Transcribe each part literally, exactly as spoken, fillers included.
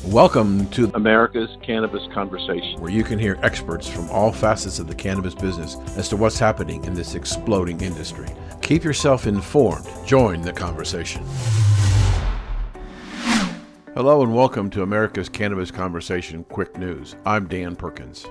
Welcome to America's Cannabis Conversation, where you can hear experts from all facets of the cannabis business as to what's happening in this exploding industry. Keep yourself informed. Join the conversation. Hello and welcome to America's Cannabis Conversation Quick News. I'm Dan Perkins.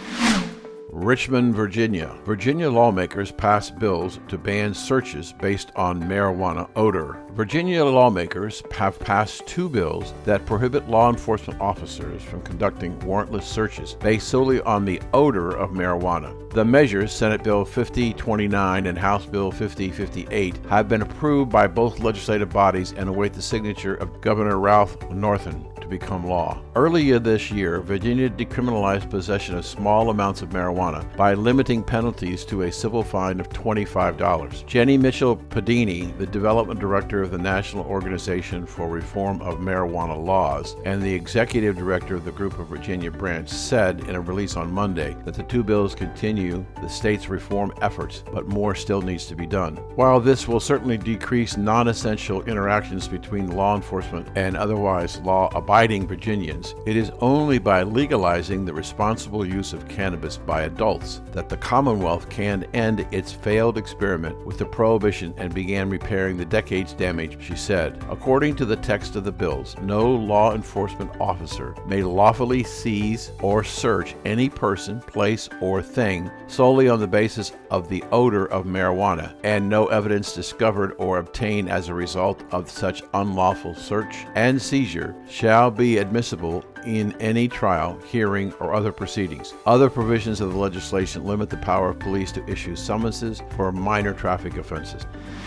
Richmond, Virginia. Virginia lawmakers passed bills to ban searches based on marijuana odor. Virginia lawmakers have passed two bills that prohibit law enforcement officers from conducting warrantless searches based solely on the odor of marijuana. The measures, Senate Bill fifty twenty-nine and House Bill fifty fifty-eight, have been approved by both legislative bodies and await the signature of Governor Ralph Northam to become law. Earlier this year, Virginia decriminalized possession of small amounts of marijuana by limiting penalties to a civil fine of twenty-five dollars. Jenny Mitchell Padini, the development director of the National Organization for Reform of Marijuana Laws and the executive director of the Group of Virginia branch, said in a release on Monday that the two bills continue the state's reform efforts, but more still needs to be done. While this will certainly decrease non-essential interactions between law enforcement and otherwise law-abiding Virginians, it is only by legalizing the responsible use of cannabis by adults that the Commonwealth can end its failed experiment with the prohibition and begin repairing the decade's damage, she said. According to the text of the bills, no law enforcement officer may lawfully seize or search any person, place, or thing solely on the basis of the odor of marijuana, and no evidence discovered or obtained as a result of such unlawful search and seizure shall be admissible in any trial, hearing, or other proceedings. Other provisions of the legislation limit the power of police to issue summonses for minor traffic offenses.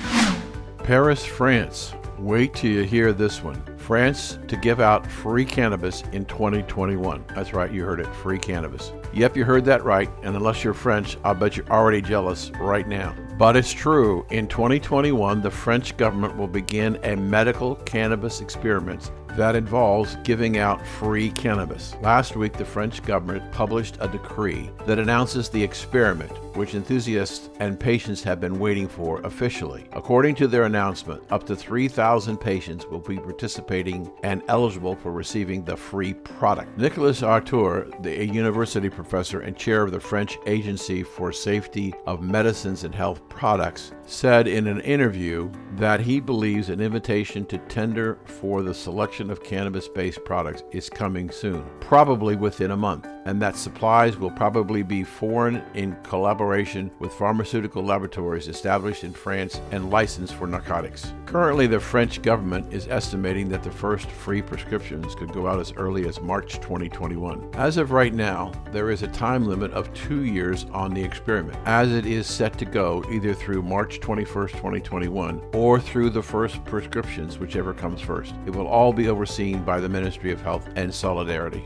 Paris, France. Wait till you hear this one. France to give out free cannabis in twenty twenty-one. That's right, you heard it, free cannabis. Yep, you heard that right, and unless you're French, I'll bet you're already jealous right now. But it's true, in twenty twenty-one, the French government will begin a medical cannabis experiment that involves giving out free cannabis. Last week, the French government published a decree that announces the experiment, which enthusiasts and patients have been waiting for officially. According to their announcement, up to three thousand patients will be participating and eligible for receiving the free product. Nicolas Artour, the university professor and chair of the French Agency for Safety of Medicines and Health Products, said in an interview that he believes an invitation to tender for the selection of cannabis-based products is coming soon, probably within a month, and that supplies will probably be foreign in collaboration with pharmaceutical laboratories established in France and licensed for narcotics. Currently, the French government is estimating that the first free prescriptions could go out as early as March twenty twenty-one. As of right now, there is a time limit of two years on the experiment, as it is set to go either through March twenty-first, twenty twenty-one, or through the first prescriptions, whichever comes first. It will all be overseen by the Ministry of Health and Solidarity.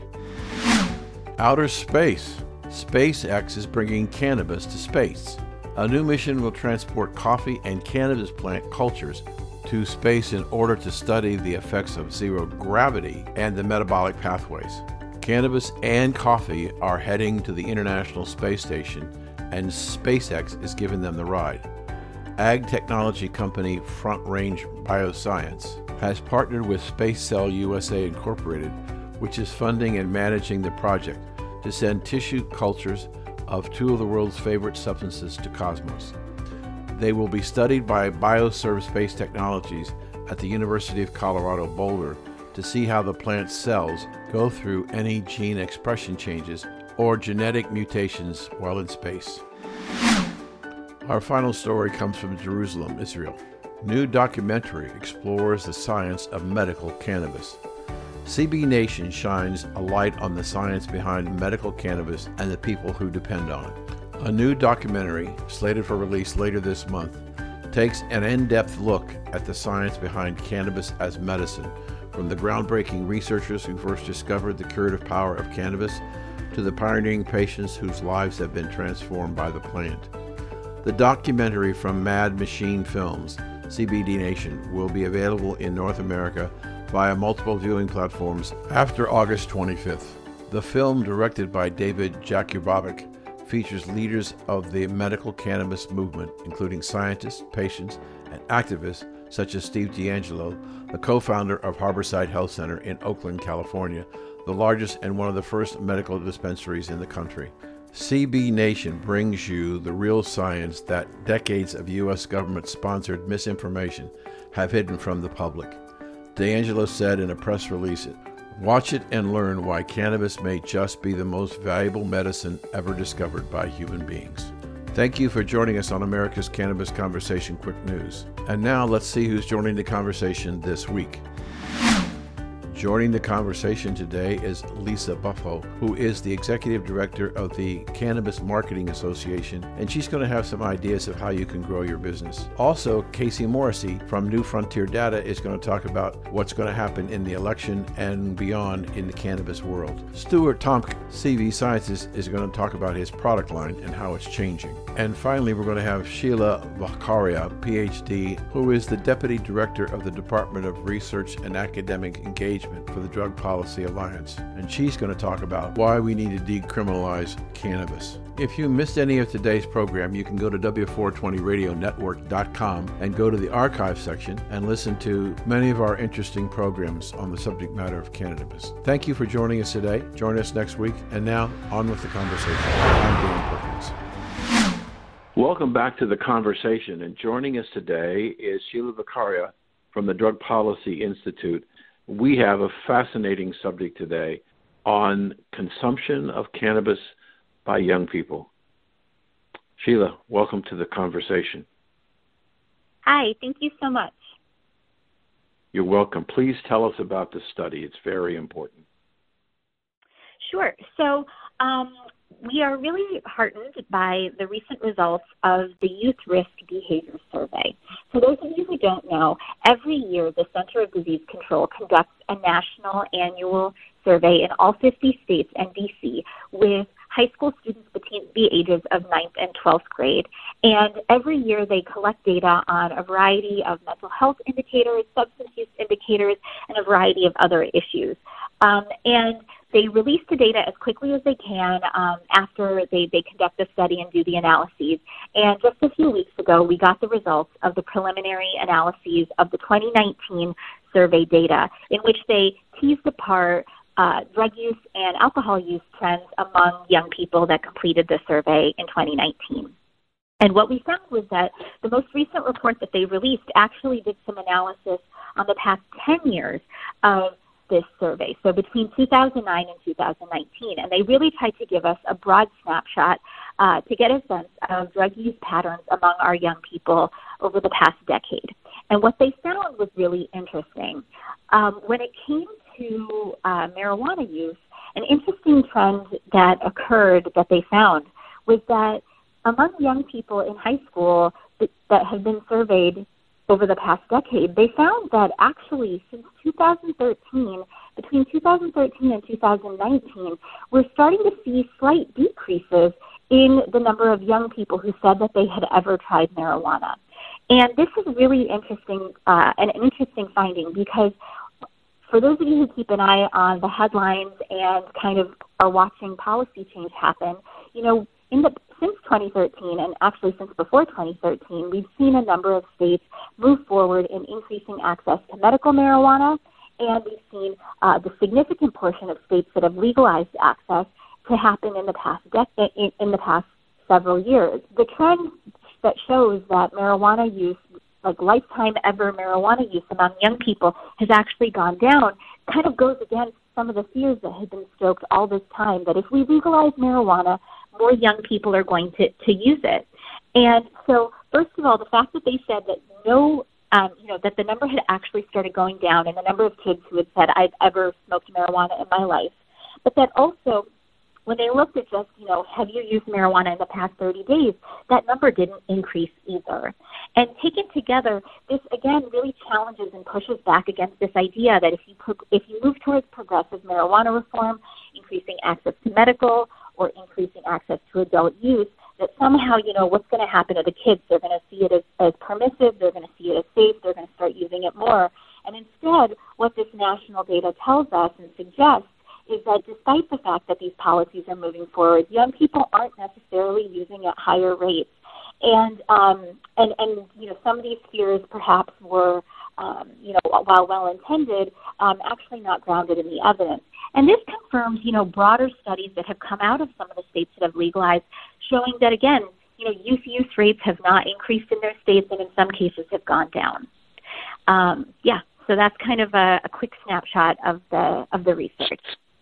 Outer space. SpaceX is bringing cannabis to space. A new mission will transport coffee and cannabis plant cultures to space in order to study the effects of zero gravity and the metabolic pathways. Cannabis and coffee are heading to the International Space Station, and SpaceX is giving them the ride. Ag technology company Front Range Bioscience has partnered with SpaceCell U S A Incorporated, which is funding and managing the project, to send tissue cultures of two of the world's favorite substances to Cosmos. They will be studied by Bioserve Space Technologies at the University of Colorado Boulder to see how the plant's cells go through any gene expression changes or genetic mutations while in space. Our final story comes from Jerusalem, Israel. New documentary explores the science of medical cannabis. C B Nation shines a light on the science behind medical cannabis and the people who depend on it. A new documentary, slated for release later this month, takes an in-depth look at the science behind cannabis as medicine, from the groundbreaking researchers who first discovered the curative power of cannabis to the pioneering patients whose lives have been transformed by the plant. The documentary from Mad Machine Films, C B D Nation, will be available in North America via multiple viewing platforms after August twenty-fifth. The film, directed by David Jakubovic, features leaders of the medical cannabis movement, including scientists, patients, and activists, such as Steve D'Angelo, the co-founder of Harborside Health Center in Oakland, California, the largest and one of the first medical dispensaries in the country. C B Nation brings you the real science that decades of U S government-sponsored misinformation have hidden from the public. D'Angelo said in a press release, "Watch it and learn why cannabis may just be the most valuable medicine ever discovered by human beings." Thank you for joining us on America's Cannabis Conversation Quick News. And now let's see who's joining the conversation this week. Joining the conversation today is Lisa Buffo, who is the Executive Director of the Cannabis Marketing Association, and she's going to have some ideas of how you can grow your business. Also, Casey Morrissey from New Frontier Data is going to talk about what's going to happen in the election and beyond in the cannabis world. Stuart Tomk, C V Sciences, is going to talk about his product line and how it's changing. And finally, we're going to have Sheila Vakharia, P H D, who is the Deputy Director of the Department of Research and Academic Engagement for the Drug Policy Alliance, and she's going to talk about why we need to decriminalize cannabis. If you missed any of today's program, you can go to W four twenty radio network dot com and go to the archive section and listen to many of our interesting programs on the subject matter of cannabis. Thank you for joining us today. Join us next week. And now, on with the conversation. I'm Dan Perkins. Welcome back to the conversation. And joining us today is Sheila Vakharia from the Drug Policy Institute. We have a fascinating subject today on consumption of cannabis by young people. Sheila, welcome to the conversation. Hi, thank you so much. You're welcome. Please tell us about the study. It's very important. Sure. So um, we are really heartened by the recent results of the Youth Risk Behavior Survey. For those of you who don't know, every year the Center of Disease Control conducts a national annual survey in all fifty states and D C with high school students between the ages of ninth and twelfth grade. And every year they collect data on a variety of mental health indicators, substance use indicators, and a variety of other issues. Um, and they release the data as quickly as they can um, after they, they conduct the study and do the analyses. And just a few weeks ago, we got the results of the preliminary analyses of the twenty nineteen survey data, in which they teased apart uh, drug use and alcohol use trends among young people that completed the survey in twenty nineteen. And what we found was that the most recent report that they released actually did some analysis on the past ten years of this survey, so between two thousand nine and two thousand nineteen, and they really tried to give us a broad snapshot uh, to get a sense of drug use patterns among our young people over the past decade. And what they found was really interesting. Um, when it came to uh, marijuana use, an interesting trend that occurred that they found was that among young people in high school that, that have been surveyed over the past decade, they found that actually since two thousand thirteen, between two thousand thirteen and two thousand nineteen, we're starting to see slight decreases in the number of young people who said that they had ever tried marijuana. And this is really interesting, uh, an interesting finding, because for those of you who keep an eye on the headlines and kind of are watching policy change happen, you know, in the since twenty thirteen, and actually since before twenty thirteen, we've seen a number of states move forward in increasing access to medical marijuana, and we've seen uh, the significant portion of states that have legalized access to happen in the past dec- in, in the past several years. The trend that shows that marijuana use, like lifetime ever marijuana use among young people, has actually gone down, kind of goes against some of the fears that have been stoked all this time, that if we legalize marijuana, more young people are going to, to use it. And so, first of all, the fact that they said that no, um, you know, that the number had actually started going down in the number of kids who had said, I've ever smoked marijuana in my life, but that also, when they looked at just, you know, have you used marijuana in the past thirty days, that number didn't increase either. And taken together, this, again, really challenges and pushes back against this idea that if you pro- if you move towards progressive marijuana reform, increasing access to medical or increasing access to adult use, that somehow, you know, what's going to happen to the kids? They're going to see it as, as permissive, they're going to see it as safe, they're going to start using it more. And instead, what this national data tells us and suggests is that despite the fact that these policies are moving forward, young people aren't necessarily using at higher rates. And, um, and, and, you know, some of these fears perhaps were, um, you know, while well-intended, um, actually not grounded in the evidence. And this confirms, you know, broader studies that have come out of some of the states that have legalized, showing that, again, you know, youth use rates have not increased in their states and in some cases have gone down. Um, yeah, so that's kind of a, a quick snapshot of the of the research.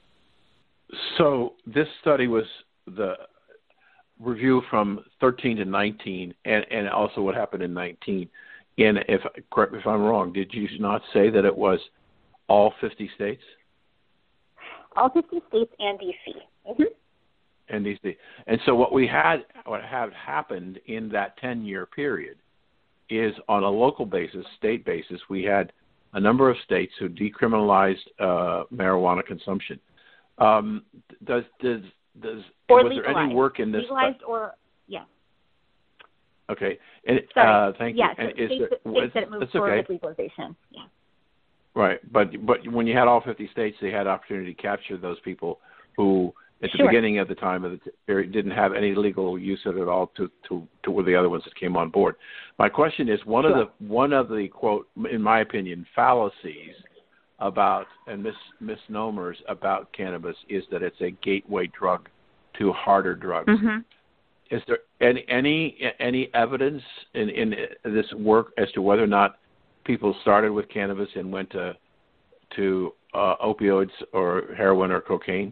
So this study was the review from thirteen to nineteen, and, and also what happened in nineteen. And if correct me if I'm wrong, did you not say that it was all fifty states? All fifty states and D C. Mm-hmm. And D C. And so what we had, what had happened in that ten-year period is on a local basis, state basis, we had a number of states who decriminalized uh, marijuana consumption. Um, does does does or was legalized. there any work in this? Legalized or yeah. Okay. And, Sorry. Uh, thank yeah, you. so and states, is there, that, states that it moved forward okay. with legalization. Yeah. Right, but but when you had all fifty states, they had opportunity to capture those people who, at the Sure. beginning of the time of the period, didn't have any legal use of it at all to to to were the other ones that came on board. My question is one Sure. of the one of the quote, in my opinion, fallacies about and mis, misnomers about cannabis is that it's a gateway drug to harder drugs. Mm-hmm. Is there any any any evidence in, in this work as to whether or not people started with cannabis and went to to uh, opioids or heroin or cocaine?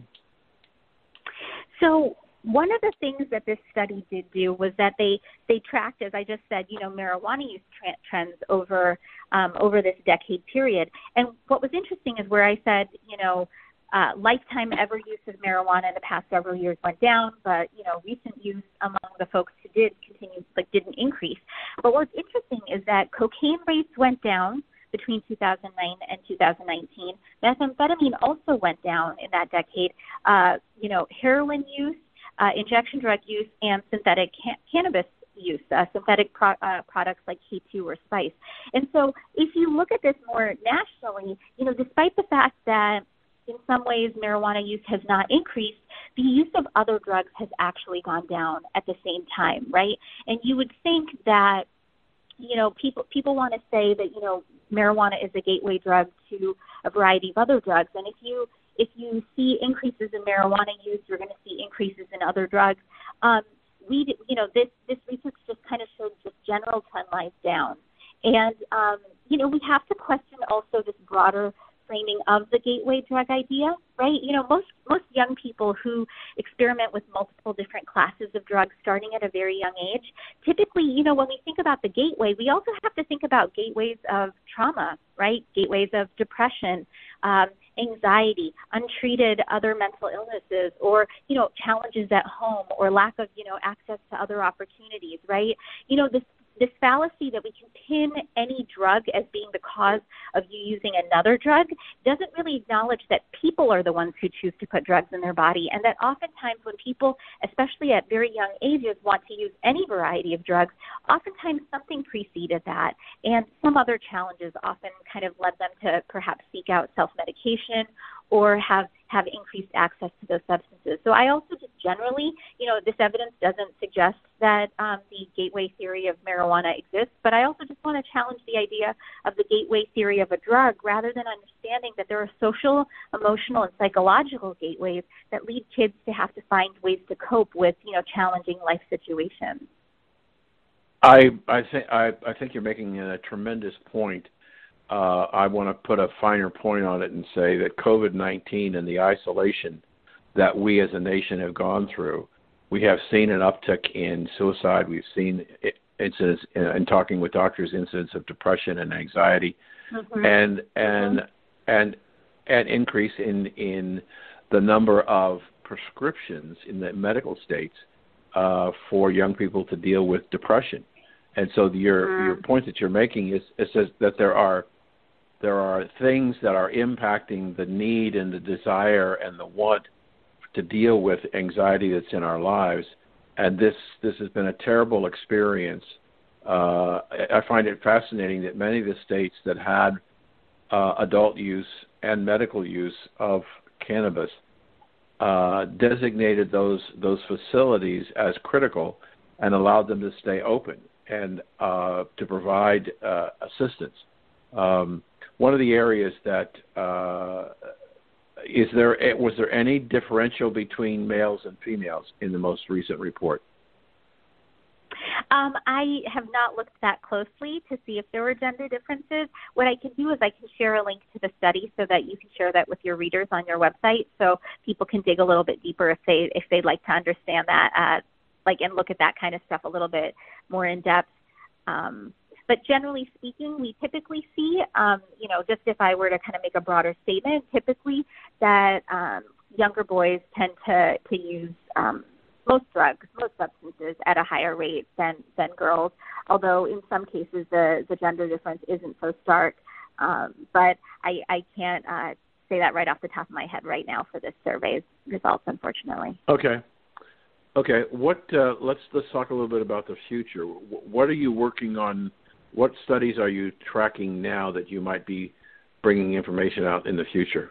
So one of the things that this study did do was that they, they tracked, as I just said, you know, marijuana use tra- trends over um, over this decade period. And what was interesting is where I said, you know, uh, lifetime ever use of marijuana in the past several years went down, but, you know, recent use among the folks who did continue, like didn't increase. But what's interesting is that cocaine rates went down between two thousand nine and two thousand nineteen. Methamphetamine also went down in that decade. Uh, you know, heroin use, uh, injection drug use, and synthetic ca- cannabis use, uh, synthetic pro- uh, products like K two or Spice. And so if you look at this more nationally, you know, despite the fact that in some ways marijuana use has not increased, the use of other drugs has actually gone down at the same time, right? And you would think that, you know, people people want to say that, you know, marijuana is a gateway drug to a variety of other drugs. And if you if you see increases in marijuana use, you're going to see increases in other drugs. Um, we, you know, this this research just kind of showed just general trend lines down. And um, you know, we have to question also this broader framing of the gateway drug idea, right? You know, most most young people who experiment with multiple different classes of drugs starting at a very young age, typically, you know, when we think about the gateway, we also have to think about gateways of trauma, right? Gateways of depression, um, anxiety, untreated other mental illnesses, or, you know, challenges at home or lack of, you know, access to other opportunities, right? You know, this This fallacy that we can pin any drug as being the cause of you using another drug doesn't really acknowledge that people are the ones who choose to put drugs in their body, and that oftentimes when people, especially at very young ages, want to use any variety of drugs, oftentimes something preceded that, and some other challenges often kind of led them to perhaps seek out self-medication or have, have increased access to those substances. So I also just generally, you know, this evidence doesn't suggest that um, the gateway theory of marijuana exists, but I also just want to challenge the idea of the gateway theory of a drug rather than understanding that there are social, emotional, and psychological gateways that lead kids to have to find ways to cope with, you know, challenging life situations. I I think I, I think you're making a tremendous point. Uh, I want to put a finer point on it and say that COVID nineteen and the isolation that we as a nation have gone through, we have seen an uptick in suicide. We've seen incidents, in talking with doctors, incidents of depression and anxiety, mm-hmm. and and mm-hmm. and an increase in in the number of prescriptions in the medical states uh, for young people to deal with depression. And so your mm-hmm. your point that you're making is, is that there are There are things that are impacting the need and the desire and the want to deal with anxiety that's in our lives. And this, this has been a terrible experience. Uh, I find it fascinating that many of the states that had uh, adult use and medical use of cannabis uh, designated those those facilities as critical and allowed them to stay open and uh, to provide uh, assistance. Um, one of the areas that uh, is there was there any differential between males and females in the most recent report? Um, I have not looked that closely to see if there were gender differences. What I can do is I can share a link to the study so that you can share that with your readers on your website, so people can dig a little bit deeper if they if they'd like to understand that, uh, like and look at that kind of stuff a little bit more in depth. Um, but generally speaking, we typically see, um, you know, just if I were to kind of make a broader statement, typically that um, younger boys tend to to use um, most drugs, most substances at a higher rate than, than girls, although in some cases the, the gender difference isn't so stark. Um, but I, I can't uh, say that right off the top of my head right now for this survey's results, unfortunately. Okay. Okay. What? Uh, let's let's talk a little bit about the future. What are you working on? What studies are you tracking now that you might be bringing information out in the future?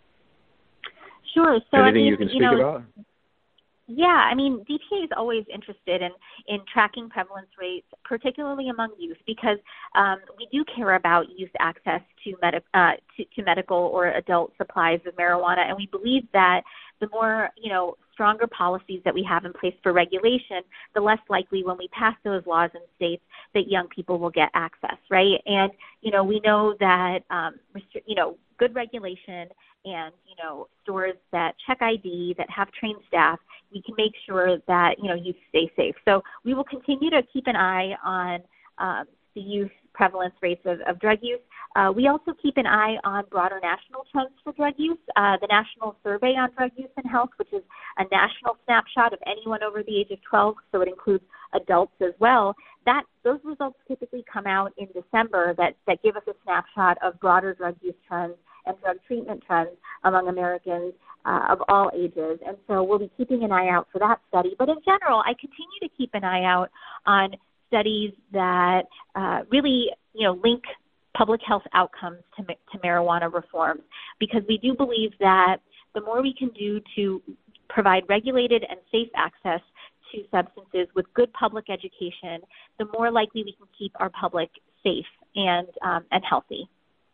Sure. So Anything I mean, you can speak you know, about? Yeah, I mean, D P A is always interested in, in tracking prevalence rates, particularly among youth, because um, we do care about youth access to, med- uh, to, to medical or adult supplies of marijuana, and we believe that the more, you know, stronger policies that we have in place for regulation, the less likely when we pass those laws in states that young people will get access, right? And, you know, we know that, um, restri- you know, good regulation and, you know, stores that check I D, that have trained staff, we can make sure that, you know, youth stay safe. So we will continue to keep an eye on um, the youth prevalence rates of, of drug use. Uh, we also keep an eye on broader national trends for drug use. Uh, the National Survey on Drug Use and Health, which is a national snapshot of anyone over the age of twelve, so it includes adults as well, that those results typically come out in December that, that give us a snapshot of broader drug use trends and drug treatment trends among Americans uh, of all ages. And so we'll be keeping an eye out for that study. But in general, I continue to keep an eye out on studies that uh, really, you know, link public health outcomes to, to marijuana reforms, because we do believe that the more we can do to provide regulated and safe access to substances with good public education, the more likely we can keep our public safe and um, and healthy.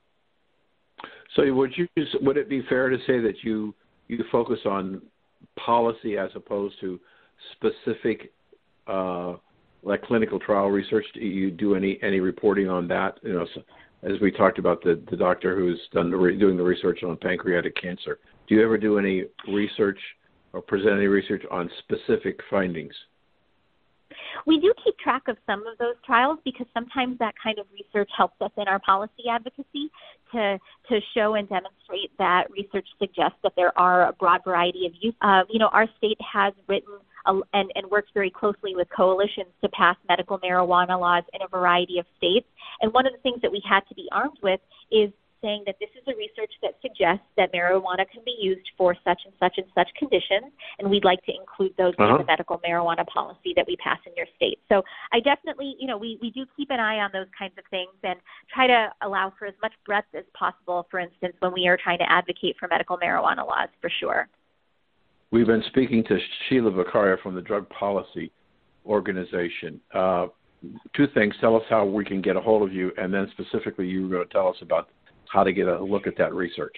So would you would it be fair to say that you you focus on policy as opposed to specific uh, like clinical trial research? Do you do any any reporting on that? You know, so, as we talked about the, the doctor who's done the re, doing the research on pancreatic cancer. Do you ever do any research or present any research on specific findings? We do keep track of some of those trials because sometimes that kind of research helps us in our policy advocacy to to show and demonstrate that research suggests that there are a broad variety of use. Uh, you know, our state has written a, and, and works very closely with coalitions to pass medical marijuana laws in a variety of states. And one of the things that we had to be armed with is saying that this is a research that suggests that marijuana can be used for such and such and such conditions, and we'd like to include those uh-huh. in the medical marijuana policy that we pass in your state. So I definitely, you know, we, we do keep an eye on those kinds of things and try to allow for as much breadth as possible, for instance, when we are trying to advocate for medical marijuana laws, for sure. We've been speaking to Sheila Vakharia from the Drug Policy Organization. Uh, two things. Tell us how we can get a hold of you, and then specifically you were going to tell us about how to get a look at that research.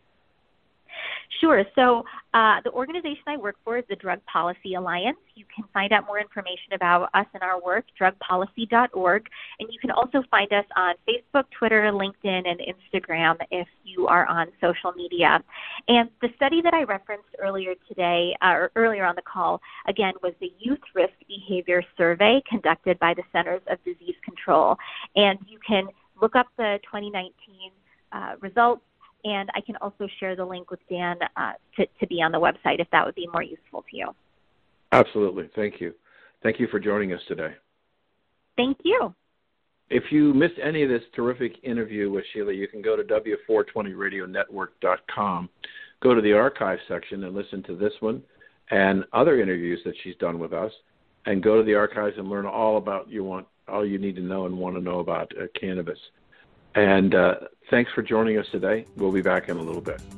Sure. So uh, the organization I work for is the Drug Policy Alliance. You can find out more information about us and our work, drug policy dot org. And you can also find us on Facebook, Twitter, LinkedIn, and Instagram if you are on social media. And the study that I referenced earlier today, uh, or earlier on the call, again, was the Youth Risk Behavior Survey conducted by the Centers of Disease Control. And you can look up the twenty nineteen uh, results. And I can also share the link with Dan uh, to, to be on the website if that would be more useful to you. Absolutely. Thank you. Thank you for joining us today. Thank you. If you missed any of this terrific interview with Sheila, you can go to W four twenty radio network dot com, go to the archive section and listen to this one and other interviews that she's done with us, and go to the archives and learn all about you want all you need to know and want to know about uh, cannabis. And uh, thanks for joining us today. We'll be back in a little bit.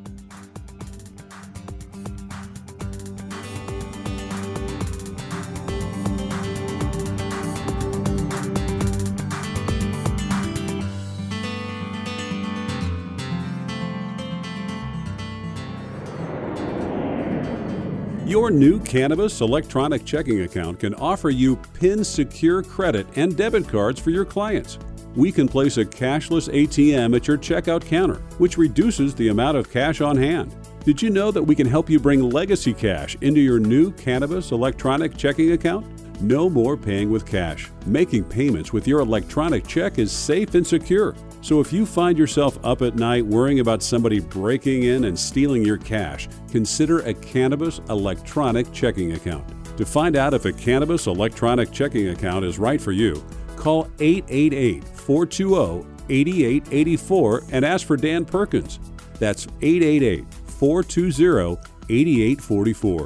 Your new Cannabis electronic checking account can offer you PIN-secure credit and debit cards for your clients. We can place a cashless A T M at your checkout counter, which reduces the amount of cash on hand. Did you know that we can help you bring legacy cash into your new Cannabis electronic checking account? No more paying with cash. Making payments with your electronic check is safe and secure. So if you find yourself up at night worrying about somebody breaking in and stealing your cash, consider a Cannabis electronic checking account. To find out if a Cannabis electronic checking account is right for you, call eight eight eight, four two zero, eight eight eight four and ask for Dan Perkins. That's eight eight eight, four two zero, eight eight four four.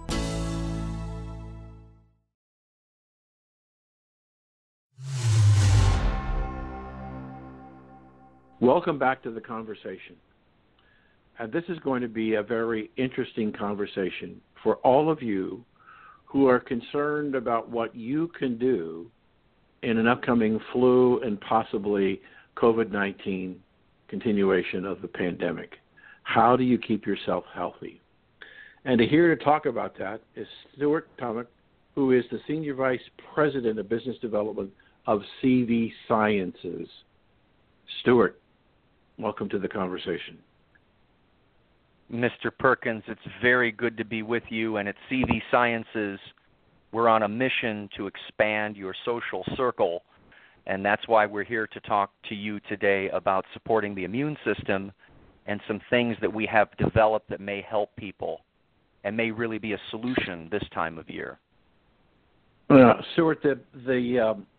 Welcome back to the conversation. And this is going to be a very interesting conversation for all of you who are concerned about what you can do in an upcoming flu and possibly COVID nineteen continuation of the pandemic. How do you keep yourself healthy? And here to talk about that is Stuart Tomec, who is the Senior Vice President of Business Development of C V Sciences. Stuart, welcome to the conversation. Mister Perkins, it's very good to be with you. And at C V Sciences, we're on a mission to expand your social circle. And that's why we're here to talk to you today about supporting the immune system and some things that we have developed that may help people and may really be a solution this time of year. Uh, Stuart, the the um,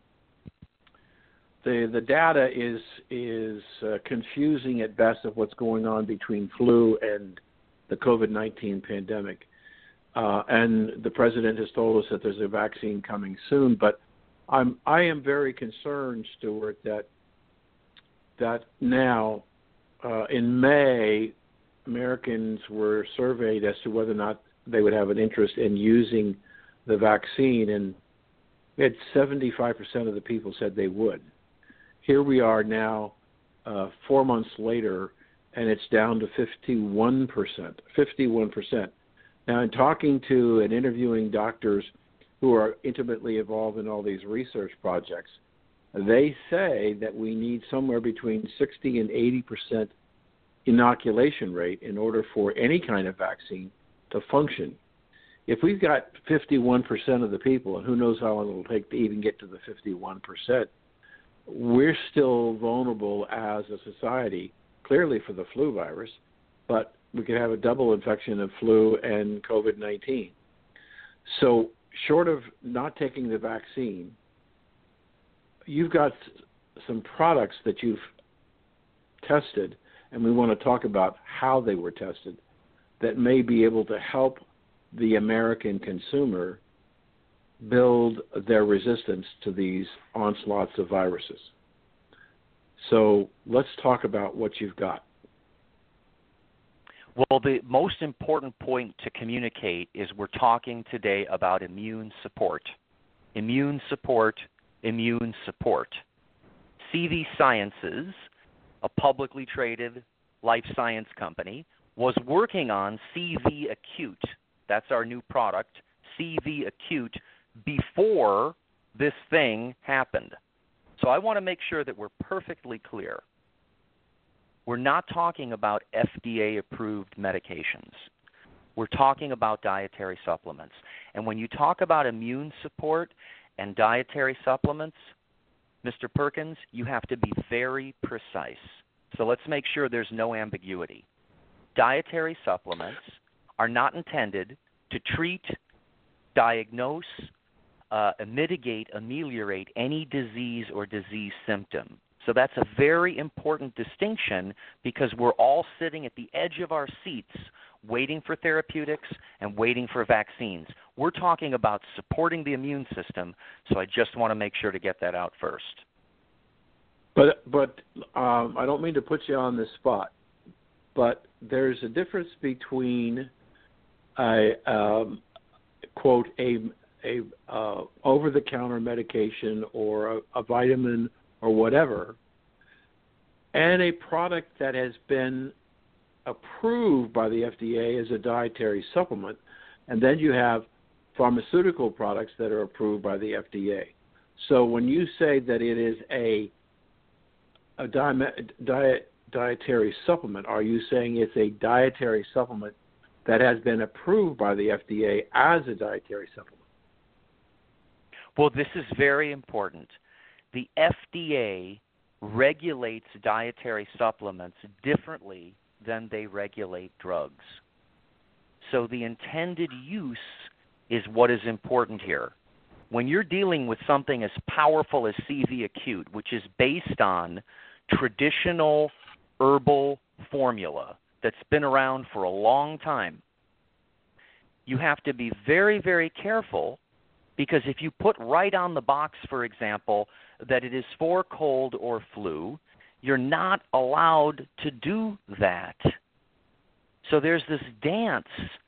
the the data is is uh, confusing at best of what's going on between flu and the COVID nineteen pandemic. Uh, and the president has told us that there's a vaccine coming soon, but I'm I am very concerned, Stuart, that that now uh, in May, Americans were surveyed as to whether or not they would have an interest in using the vaccine, and we had seventy-five percent of the people said they would. Here we are now, uh, four months later, and it's down to fifty-one percent. fifty-one percent. Now, in talking to and interviewing doctors who are intimately involved in all these research projects, they say that we need somewhere between sixty and eighty percent inoculation rate in order for any kind of vaccine to function. If we've got fifty-one percent of the people, and who knows how long it will take to even get to the fifty-one percent, we're still vulnerable as a society, clearly for the flu virus, but we could have a double infection of flu and COVID nineteen. So short of not taking the vaccine, you've got some products that you've tested, and we want to talk about how they were tested, that may be able to help the American consumer build their resistance to these onslaughts of viruses. So let's talk about what you've got. Well, the most important point to communicate is we're talking today about immune support. Immune support, immune support. C V Sciences, a publicly traded life science company, was working on C V Acute. That's our new product, C V Acute, before this thing happened. So I want to make sure that we're perfectly clear. We're not talking about F D A-approved medications. We're talking about dietary supplements. And when you talk about immune support and dietary supplements, Mister Perkins, you have to be very precise. So let's make sure there's no ambiguity. Dietary supplements are not intended to treat, diagnose, uh, mitigate, ameliorate any disease or disease symptom. So that's a very important distinction because we're all sitting at the edge of our seats waiting for therapeutics and waiting for vaccines. We're talking about supporting the immune system, so I just want to make sure to get that out first. But but um, I don't mean to put you on the spot, but there's a difference between a um, quote a a uh, over-the-counter medication or a, a vitamin or whatever, and a product that has been approved by the F D A as a dietary supplement And then you have pharmaceutical products that are approved by the F D A. So when you say that it is a, a diet, diet, dietary supplement, are you saying it's a dietary supplement that has been approved by the F D A as a dietary supplement? Well, this is very important. The F D A regulates dietary supplements differently than they regulate drugs. So the intended use is what is important here. When you're dealing with something as powerful as C V Acute, which is based on traditional herbal formula that's been around for a long time, you have to be very, very careful, because if you put right on the box, for example, that it is for cold or flu, you're not allowed to do that. So there's this dance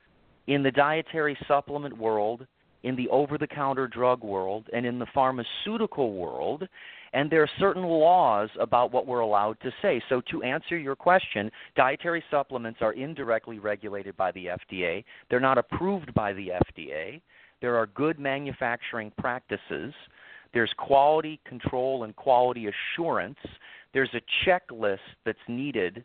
in the dietary supplement world, in the over-the-counter drug world, and in the pharmaceutical world, and there are certain laws about what we're allowed to say. So to answer your question, dietary supplements are indirectly regulated by the F D A. They're not approved by the F D A. There are good manufacturing practices. There's quality control and quality assurance. There's a checklist that's needed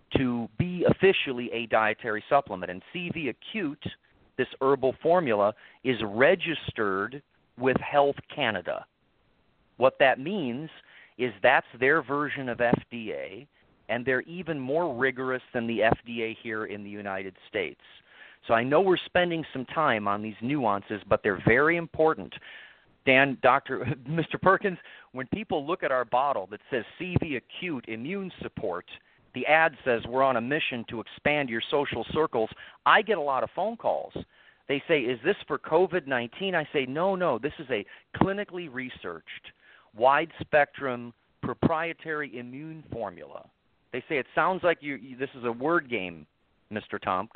to be officially a dietary supplement. And C V Acute, this herbal formula, is registered with Health Canada. What that means is that's their version of F D A, and they're even more rigorous than the F D A here in the United States. So I know we're spending some time on these nuances, but they're very important. Dan, Doctor, Mister Perkins, when people look at our bottle that says C V Acute Immune Support, the ad says we're on a mission to expand your social circles. I get a lot of phone calls. They say, is this for COVID nineteen? I say, no, no, this is a clinically researched, wide-spectrum, proprietary immune formula. They say, it sounds like you, you, this is a word game, Mister Tomk.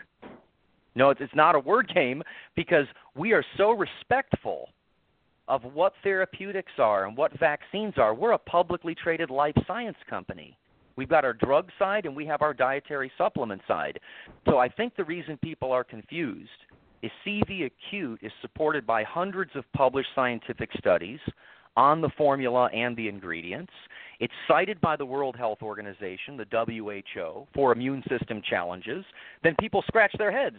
No, it's, it's not a word game, because we are so respectful of what therapeutics are and what vaccines are. We're a publicly traded life science company. We've got our drug side and we have our dietary supplement side. So I think the reason people are confused is C V Acute is supported by hundreds of published scientific studies on the formula and the ingredients. It's cited by the World Health Organization, the W H O, for immune system challenges. Then people scratch their heads.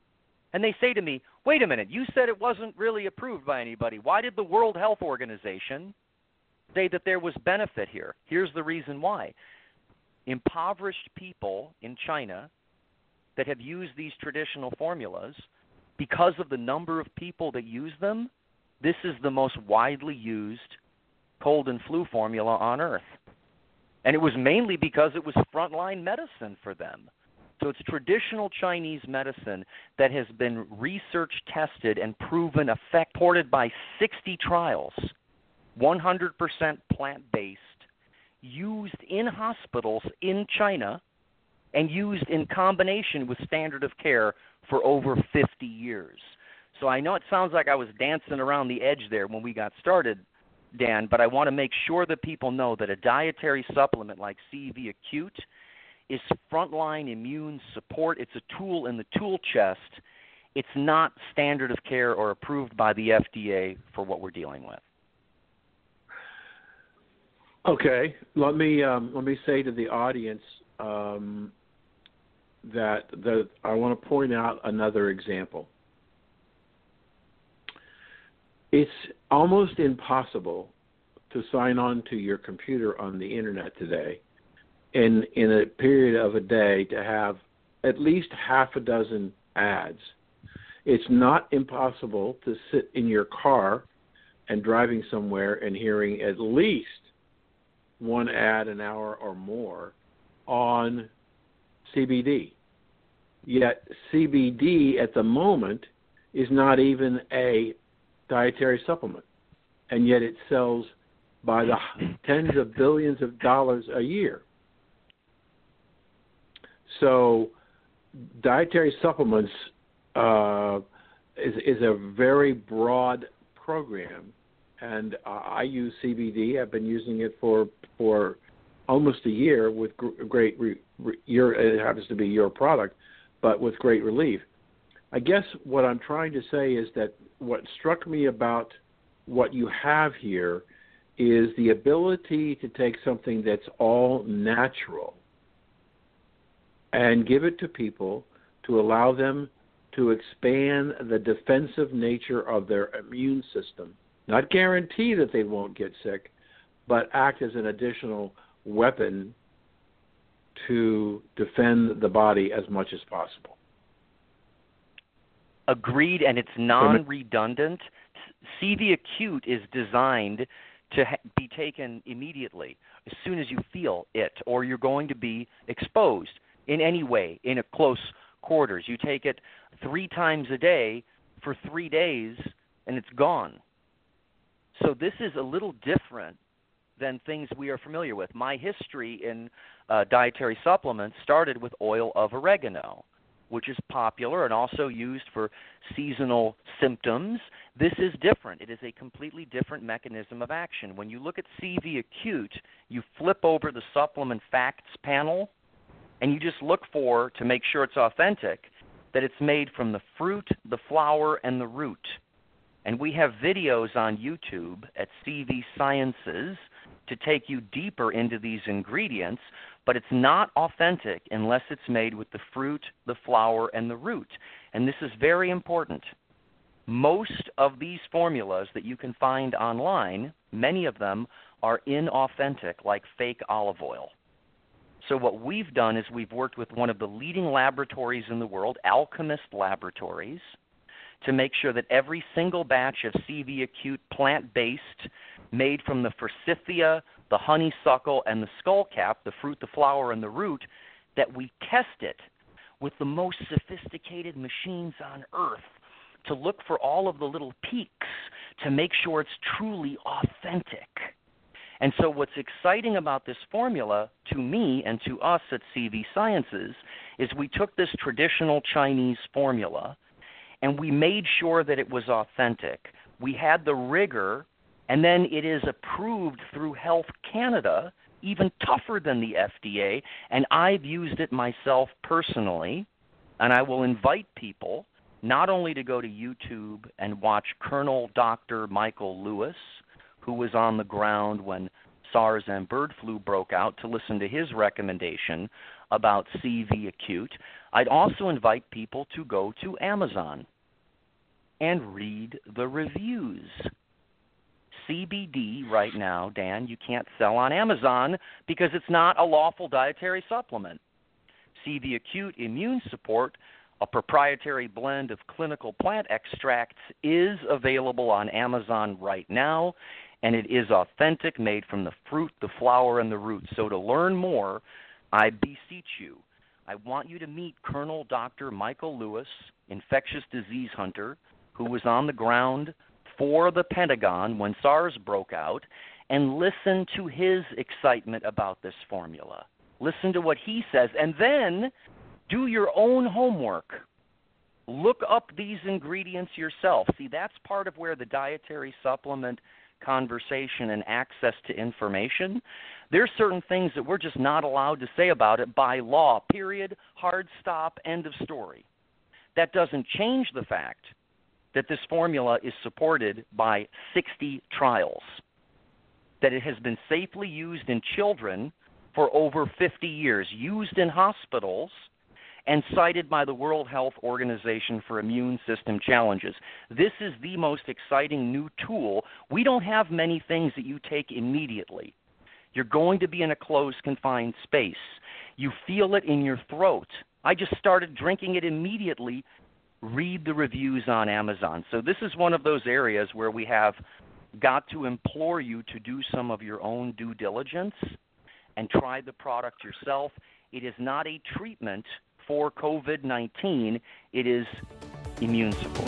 And they say to me, wait a minute, you said it wasn't really approved by anybody. Why did the World Health Organization say that there was benefit here? Here's the reason why. Impoverished people in China that have used these traditional formulas, because of the number of people that use them, this is the most widely used cold and flu formula on earth. And it was mainly because it was frontline medicine for them. So it's traditional Chinese medicine that has been research tested and proven effective, supported by sixty trials, one hundred percent plant-based, used in hospitals in China, and used in combination with standard of care for over fifty years. So I know it sounds like I was dancing around the edge there when we got started, Dan, but I want to make sure that people know that a dietary supplement like C V Acute is frontline immune support. It's a tool in the tool chest. It's not standard of care or approved by the F D A for what we're dealing with. Okay, let me um, let me say to the audience um, that that I want to point out another example. It's almost impossible to sign on to your computer on the internet today, in in a period of a day, to have at least half a dozen ads. It's not impossible to sit in your car and driving somewhere and hearing at least one ad an hour or more on C B D. Yet C B D at the moment is not even a dietary supplement, and yet it sells by the tens of billions of dollars a year. So dietary supplements uh, is, is a very broad program, and uh, I use C B D. I've been using it for for almost a year with gr- great re- re- your. It happens to be your product, but with great relief. I guess what I'm trying to say is that what struck me about what you have here is the ability to take something that's all natural and give it to people to allow them to expand the defensive nature of their immune system. Not guarantee that they won't get sick, but act as an additional weapon to defend the body as much as possible. Agreed, and it's non-redundant. C V Acute is designed to ha- be taken immediately as soon as you feel it, or you're going to be exposed in any way in a close quarters. You take it three times a day for three days, and it's gone. So this is a little different than things we are familiar with. My history in uh, dietary supplements started with oil of oregano, which is popular and also used for seasonal symptoms. This is different. It is a completely different mechanism of action. When you look at C V Acute, you flip over the supplement facts panel, and you just look for, to make sure it's authentic, that it's made from the fruit, the flower, and the root. And we have videos on YouTube at C V Sciences to take you deeper into these ingredients, but it's not authentic unless it's made with the fruit, the flower, and the root. And this is very important. Most of these formulas that you can find online, many of them are inauthentic, like fake olive oil. So what we've done is we've worked with one of the leading laboratories in the world, Alchemist Laboratories, to make sure that every single batch of C V Acute plant-based, made from the forsythia, the honeysuckle, and the skullcap, the fruit, the flower, and the root, that we test it with the most sophisticated machines on earth to look for all of the little peaks to make sure it's truly authentic. And so what's exciting about this formula, to me and to us at C V Sciences, is we took this traditional Chinese formula and we made sure that it was authentic. We had the rigor, and then it is approved through Health Canada, even tougher than the F D A, and I've used it myself personally, and I will invite people not only to go to YouTube and watch Colonel Doctor Michael Lewis, who was on the ground when SARS and bird flu broke out, to listen to his recommendation about C V Acute. I'd also invite people to go to Amazon and read the reviews. C B D right now, Dan, you can't sell on Amazon because it's not a lawful dietary supplement. C V Acute Immune Support, a proprietary blend of clinical plant extracts, is available on Amazon right now, and it is authentic, made from the fruit, the flower, and the root. So to learn more, I beseech you, I want you to meet Colonel Doctor Michael Lewis, infectious disease hunter, who was on the ground for the Pentagon when SARS broke out, and listen to his excitement about this formula. Listen to what he says, and then do your own homework. Look up these ingredients yourself. See, that's part of where the dietary supplement conversation and access to information, there's certain things that we're just not allowed to say about it by law, period, hard stop, end of story. That doesn't change the fact that this formula is supported by sixty trials, that it has been safely used in children for over fifty years, used in hospitals, and cited by the World Health Organization for immune system challenges. This is the most exciting new tool. We don't have many things that you take immediately. You're going to be in a closed, confined space. You feel it in your throat. I just started drinking it immediately. Read the reviews on Amazon. So this is one of those areas where we have got to implore you to do some of your own due diligence and try the product yourself. It is not a treatment for COVID nineteen. It is immune support.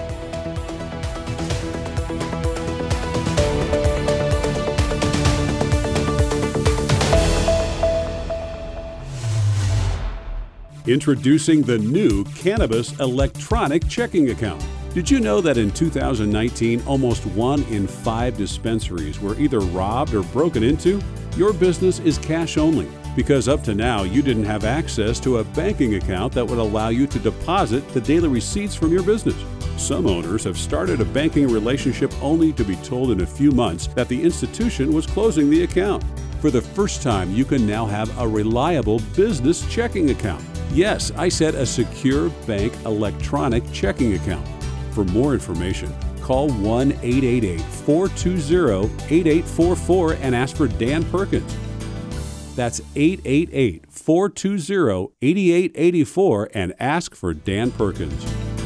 Introducing the new Cannabis Electronic Checking Account. Did you know that in two thousand nineteen, almost one in five dispensaries were either robbed or broken into? Your business is cash only. because up to now you didn't have access to a banking account that would allow you to deposit the daily receipts from your business. Some owners have started a banking relationship only to be told in a few months that the institution was closing the account. For the first time, you can now have a reliable business checking account. Yes, I said a secure bank electronic checking account. For more information, call one eight eight eight, four two zero, eight eight four four and ask for Dan Perkins. That's eight eight eight, four two zero, eight eight eight four and ask for Dan Perkins.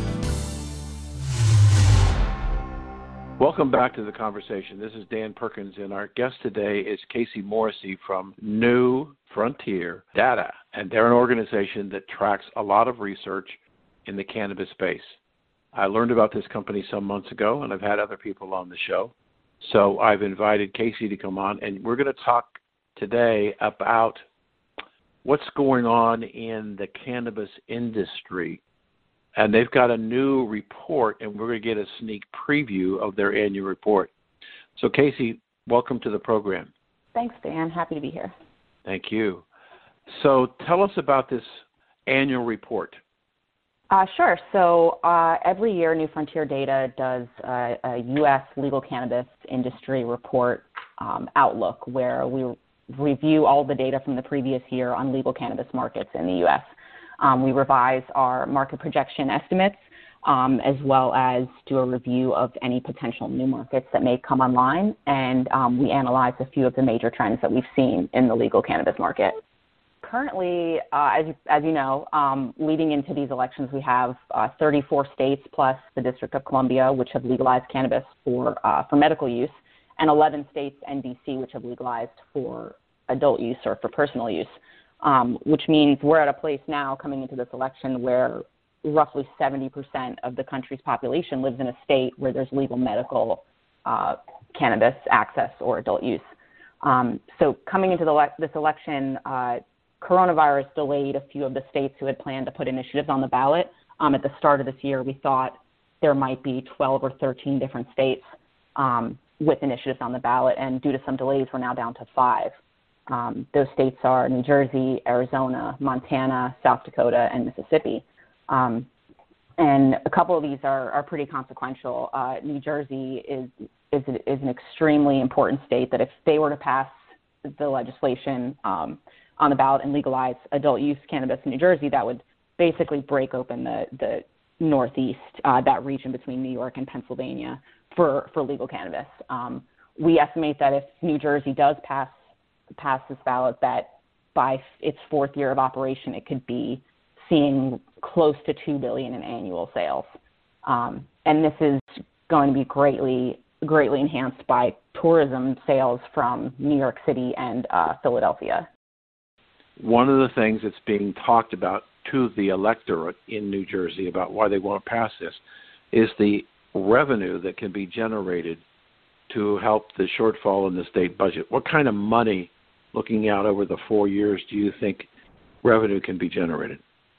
Welcome back to the conversation. This is Dan Perkins, and our guest today is Casey Morrissey from New Frontier Data, and they're an organization that tracks a lot of research in the cannabis space. I learned about this company some months ago, and I've had other people on the show. So I've invited Casey to come on, and we're going to talk today about what's going on in the cannabis industry. And they've got a new report, and we're going to get a sneak preview of their annual report. So, Casey, welcome to the program. Thanks, Dan. Happy to be here. Thank you. So tell us about this annual report. Uh, sure. So uh, every year, New Frontier Data does uh, a U S legal cannabis industry report um, outlook, where we review all the data from the previous year on legal cannabis markets in the U S. Um, we revise our market projection estimates, um, as well as do a review of any potential new markets that may come online, and um, we analyze a few of the major trends that we've seen in the legal cannabis market. Currently, uh, as, you, as you know, um, leading into these elections, we have uh, thirty-four states plus the District of Columbia, which have legalized cannabis for uh, for medical use, and eleven states and D C, which have legalized for adult use or for personal use, um, which means we're at a place now coming into this election where roughly seventy percent of the country's population lives in a state where there's legal medical uh, cannabis access or adult use. Um, so coming into the le- this election, uh, coronavirus delayed a few of the states who had planned to put initiatives on the ballot. Um, at the start of this year, we thought there might be twelve or thirteen different states um, with initiatives on the ballot, and due to some delays, we're now down to five. Um, those states are New Jersey, Arizona, Montana, South Dakota, and Mississippi. Um, and a couple of these are, are pretty consequential. Uh, New Jersey is, is is an extremely important state that if they were to pass the legislation um, on the ballot and legalize adult use cannabis in New Jersey, that would basically break open the, the Northeast, uh, that region between New York and Pennsylvania for, for legal cannabis. Um, we estimate that if New Jersey does pass pass this ballot, that by its fourth year of operation, it could be seeing close to two billion dollars in annual sales. Um, and this is going to be greatly, greatly enhanced by tourism sales from New York City and uh, Philadelphia. One of the things that's being talked about to the electorate in New Jersey about why they want to pass this is the revenue that can be generated to help the shortfall in the state budget. What kind of money, looking out over the four years, do you think revenue can be generated?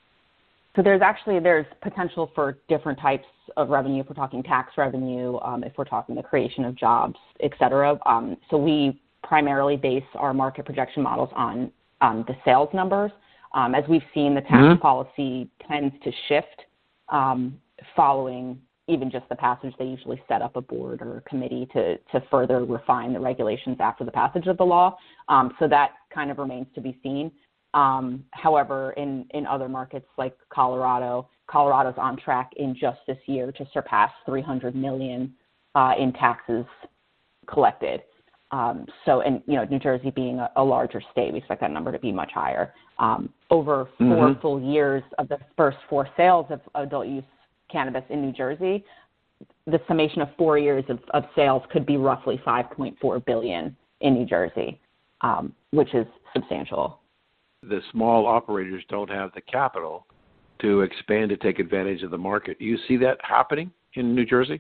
So there's actually, there's potential for different types of revenue. If we're talking tax revenue, um, if we're talking the creation of jobs, et cetera. Um, so we primarily base our market projection models on um, the sales numbers. Um, as we've seen, the tax mm-hmm. policy tends to shift um, following even just the passage. They usually set up a board or a committee to, to further refine the regulations after the passage of the law. Um, so that kind of remains to be seen. Um, however, in, in other markets like Colorado, Colorado's on track in just this year to surpass three hundred million dollars uh, in taxes collected. Um, so, and, you know, New Jersey being a, a larger state, we expect that number to be much higher. Um, over four mm-hmm. full years of the first four sales of adult use cannabis in New Jersey, the summation of four years of, of sales could be roughly five point four billion dollars in New Jersey, um, which is substantial. The small operators don't have the capital to expand to take advantage of the market. You see that happening in New Jersey?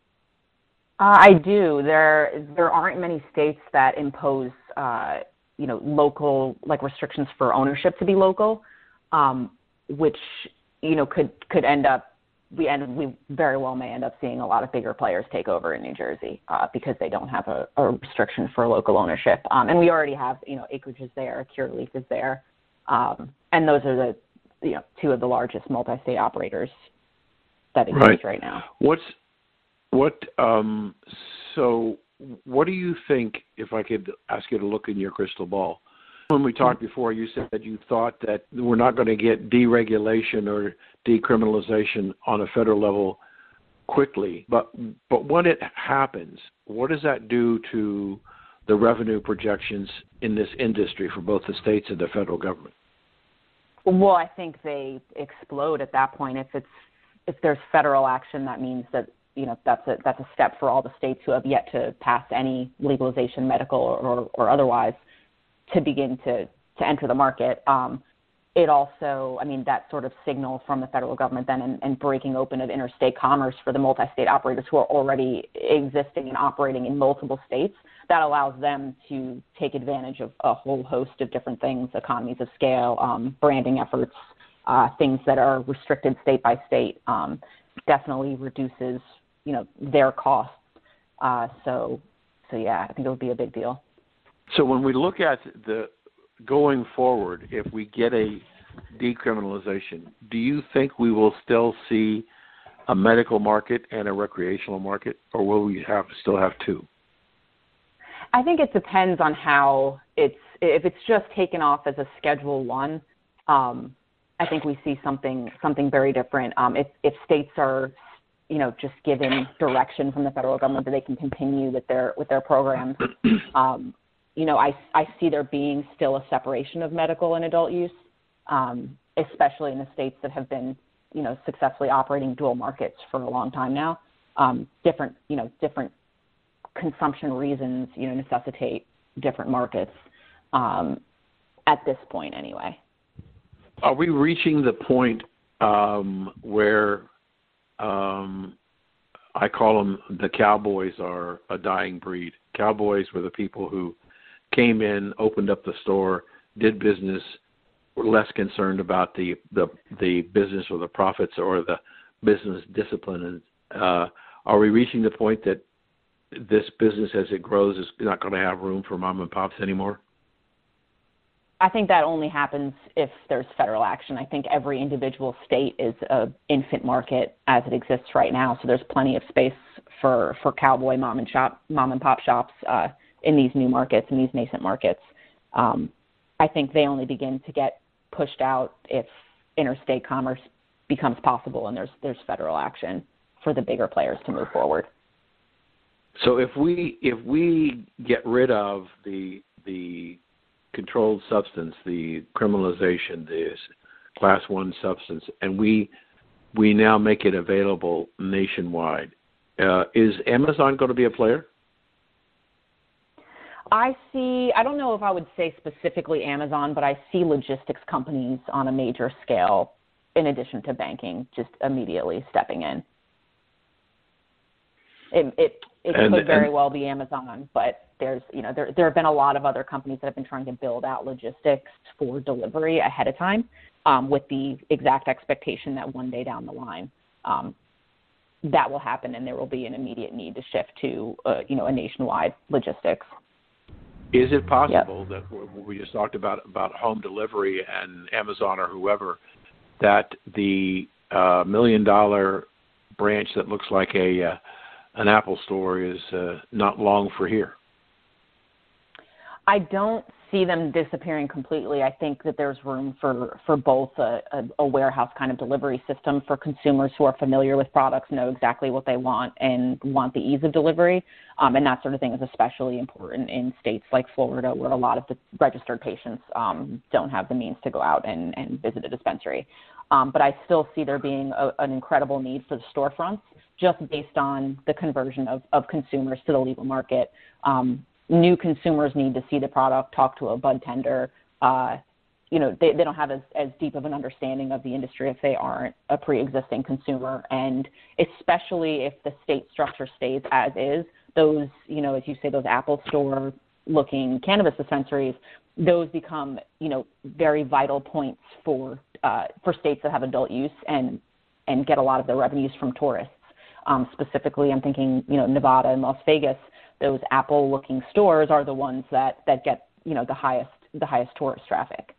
Uh, I do. There there aren't many states that impose, uh, you know, local, like restrictions for ownership to be local, um, which, you know, could, could end up we and we very well may end up seeing a lot of bigger players take over in New Jersey uh, because they don't have a, a restriction for local ownership. Um, and we already have, you know, Acreage is there, Curaleaf is there, um, and those are the, you know, two of the largest multi-state operators that exist right, right now. What's what? Um, so, what do you think? If I could ask you to look in your crystal ball. When we talked before, you said that you thought that we're not going to get deregulation or decriminalization on a federal level quickly. But but when it happens, what does that do to the revenue projections in this industry for both the states and the federal government? Well, I think they explode at that point. If it's if there's federal action, that means that, you know, that's a that's a step for all the states who have yet to pass any legalization, medical or, or, or otherwise, to begin to, to enter the market. Um, it also, I mean, that sort of signal from the federal government then and, and breaking open of interstate commerce for the multi-state operators who are already existing and operating in multiple states, that allows them to take advantage of a whole host of different things, economies of scale, um, branding efforts, uh, things that are restricted state by state, um, definitely reduces, you know, their costs. Uh, so, so yeah, I think it would be a big deal. So when we look at the going forward, if we get a decriminalization, do you think we will still see a medical market and a recreational market, or will we have still have two? I think it depends on how it's. If it's just taken off as a Schedule One, um, I think we see something something very different. Um, if if states are, you know, just given direction from the federal government that they can continue with their with their programs. Um, You know, I, I see there being still a separation of medical and adult use, um, especially in the states that have been, you know, successfully operating dual markets for a long time now. Um, different, you know, different consumption reasons, you know, necessitate different markets um, at this point anyway. Are we reaching the point um, where um, I call them the cowboys are a dying breed? Cowboys were the people who came in, opened up the store, did business, were less concerned about the the, the business or the profits or the business discipline. And uh, are we reaching the point that this business, as it grows, is not going to have room for mom and pops anymore? I think that only happens if there's federal action. I think every individual state is an infant market as it exists right now, so there's plenty of space for, for cowboy mom and shop, mom and pop shops uh, in these new markets, in these nascent markets. Um, I think they only begin to get pushed out if interstate commerce becomes possible and there's there's federal action for the bigger players to move forward. So if we if we get rid of the the controlled substance, the criminalization, this class one substance, and we we now make it available nationwide, uh, is Amazon going to be a player? I see, I don't know if I would say specifically Amazon, but I see logistics companies on a major scale, in addition to banking, just immediately stepping in. It it, it and, could very and, well be Amazon, but there's, you know, there there have been a lot of other companies that have been trying to build out logistics for delivery ahead of time, um, with the exact expectation that one day down the line, um, that will happen, and there will be an immediate need to shift to, uh, you know, a nationwide logistics. Is it possible yep. that we just talked about about home delivery and Amazon or whoever, that the uh, million dollar branch that looks like a uh, an Apple store is uh, not long for here? I don't see them disappearing completely. I think that there's room for, for both a, a, a warehouse kind of delivery system for consumers who are familiar with products, know exactly what they want, and want the ease of delivery. Um, and that sort of thing is especially important in states like Florida, where a lot of the registered patients um, don't have the means to go out and, and visit a dispensary. Um, but I still see there being a, an incredible need for the storefronts, just based on the conversion of, of consumers to the legal market. Um, New consumers need to see the product, talk to a bud tender. Uh, you know, they, they don't have as, as deep of an understanding of the industry if they aren't a pre-existing consumer. And especially if the state structure stays as is, those, you know, as you say, those Apple Store looking cannabis dispensaries, those become, you know, very vital points for uh, for states that have adult use. And and get a lot of their revenues from tourists. Um, specifically, I'm thinking, you know, Nevada and Las Vegas. Those Apple-looking stores are the ones that, that get, you know, the highest the highest tourist traffic.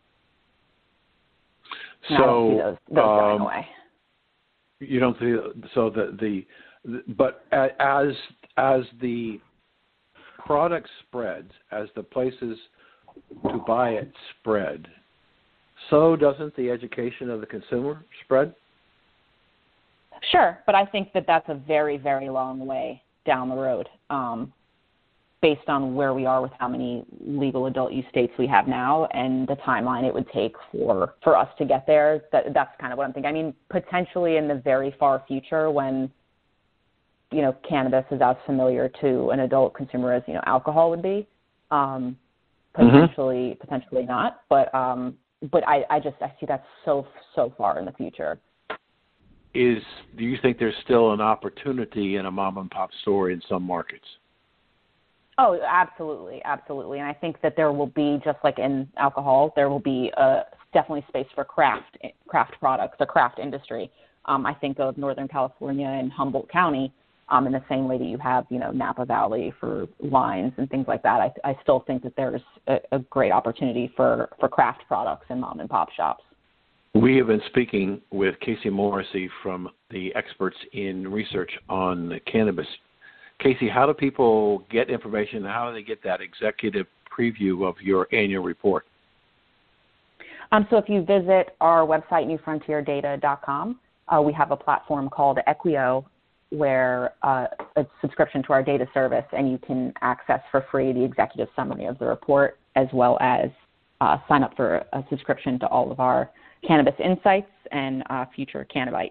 And so I don't see those, those um, going away. You don't see so the, the the but as as the product spreads, as the places to buy it spread, so doesn't the education of the consumer spread? Sure, but I think that that's a very, very long way down the road, um, based on where we are with how many legal adult use states we have now and the timeline it would take for, for us to get there. That, that's kind of what I'm thinking. I mean, potentially in the very far future when, you know, cannabis is as familiar to an adult consumer as, you know, alcohol would be, um, potentially, mm-hmm. potentially not. But, um, but I, I just, I see that so, so far in the future. Is, do you think there's still an opportunity in a mom and pop store in some markets? Oh, absolutely, absolutely. And I think that there will be, just like in alcohol, there will be a, definitely space for craft craft products, the craft industry. Um, I think of Northern California and Humboldt County um, in the same way that you have, you know, Napa Valley for wines and things like that. I, I still think that there's a, a great opportunity for, for craft products in mom and pop shops. We have been speaking with Casey Morrissey from the experts in research on cannabis. Casey, how do people get information? How do they get that executive preview of your annual report? Um, so if you visit our website, new frontier data dot com, uh, we have a platform called Equio, where uh, a subscription to our data service, and you can access for free the executive summary of the report, as well as uh, sign up for a subscription to all of our cannabis insights and uh, future cannabites.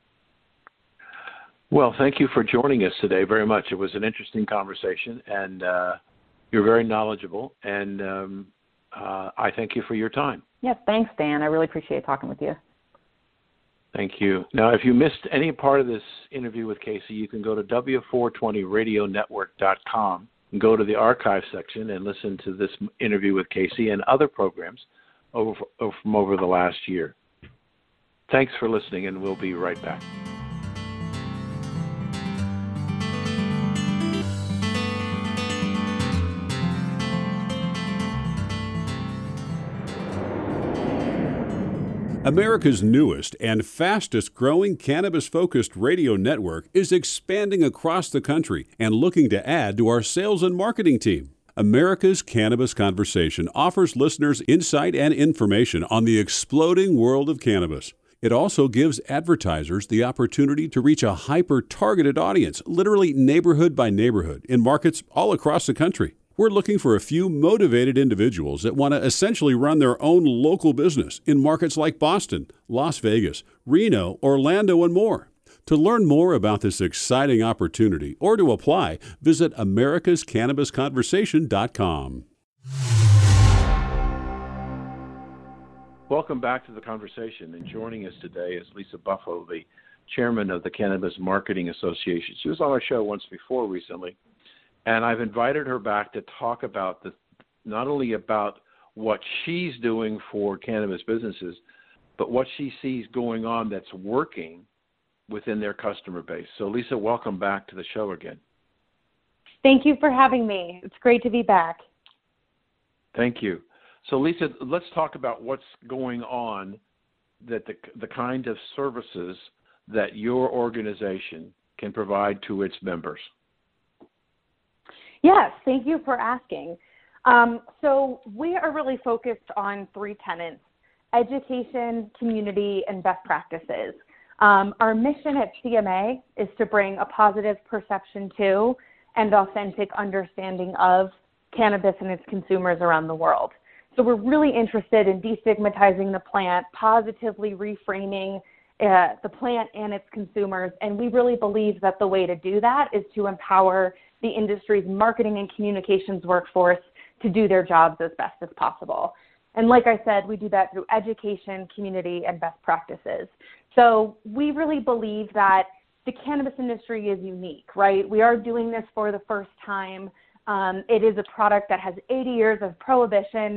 Well, thank you for joining us today very much. It was an interesting conversation, and uh, you're very knowledgeable, and um, uh, I thank you for your time. Yes, thanks, Dan. I really appreciate talking with you. Thank you. Now, if you missed any part of this interview with Casey, you can go to W four twenty radio network dot com and go to the archive section and listen to this interview with Casey and other programs over, over from over the last year. Thanks for listening, and we'll be right back. America's newest and fastest growing cannabis-focused radio network is expanding across the country and looking to add to our sales and marketing team. America's Cannabis Conversation offers listeners insight and information on the exploding world of cannabis. It also gives advertisers the opportunity to reach a hyper-targeted audience, literally neighborhood by neighborhood, in markets all across the country. We're looking for a few motivated individuals that want to essentially run their own local business in markets like Boston, Las Vegas, Reno, Orlando, and more. To learn more about this exciting opportunity or to apply, visit americas cannabis conversation dot com. Welcome back to the conversation, and joining us today is Lisa Buffo, the chairman of the Cannabis Marketing Association. She was on our show once before recently, and I've invited her back to talk about the, not only about what she's doing for cannabis businesses, but what she sees going on that's working within their customer base. So, Lisa, welcome back to the show again. Thank you for having me. It's great to be back. Thank you. So, Lisa, let's talk about what's going on, that the, the kind of services that your organization can provide to its members. Yes, thank you for asking. Um, so we are really focused on three tenets: education, community, and best practices. Um, our mission at C M A is to bring a positive perception to and authentic understanding of cannabis and its consumers around the world. So we're really interested in destigmatizing the plant, positively reframing uh, the plant and its consumers, and we really believe that the way to do that is to empower the industry's marketing and communications workforce to do their jobs as best as possible. And like I said, we do that through education, community, and best practices. So we really believe that the cannabis industry is unique, right? We are doing this for the first time. Um, it is a product that has eighty years of prohibition,